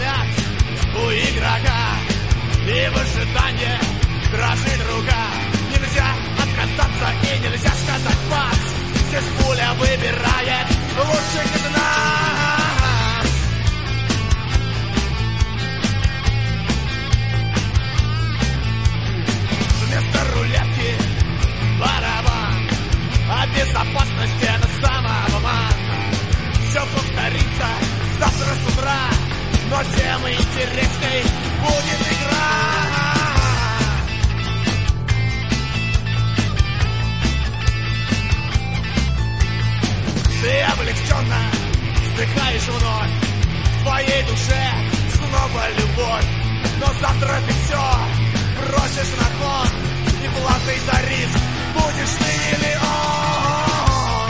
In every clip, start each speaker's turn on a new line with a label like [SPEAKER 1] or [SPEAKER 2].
[SPEAKER 1] взгляд у игрока, и в ожидании дрожит рука. Нельзя отказаться и нельзя сказать пас. Здесь пуля выбирает лучших из нас. Вместо рулетки барабан, о безопасности на самообман. Все повторится завтра с утра, но тем интересней будет игра. Ты облегченно вздыхаешь вновь, в твоей душе снова любовь. Но завтра ты все бросишь на кон, и платой за риск будешь ты или он.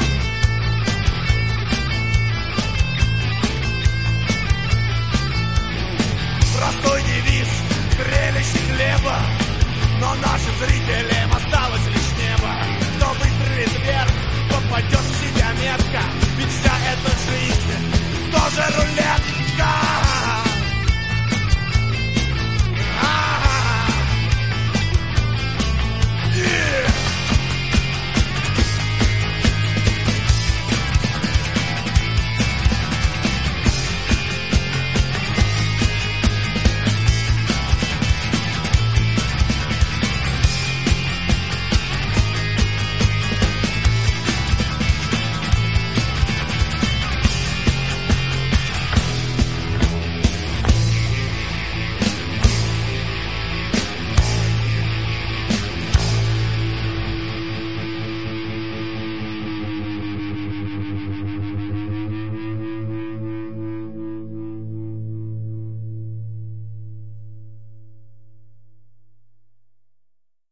[SPEAKER 1] Простой девиз, зрелище хлеба, но нашим зрителям осталось лишь небо. Кто выстрелит вверх, попадет в себя метко, ведь вся эта жизнь тоже рулетка.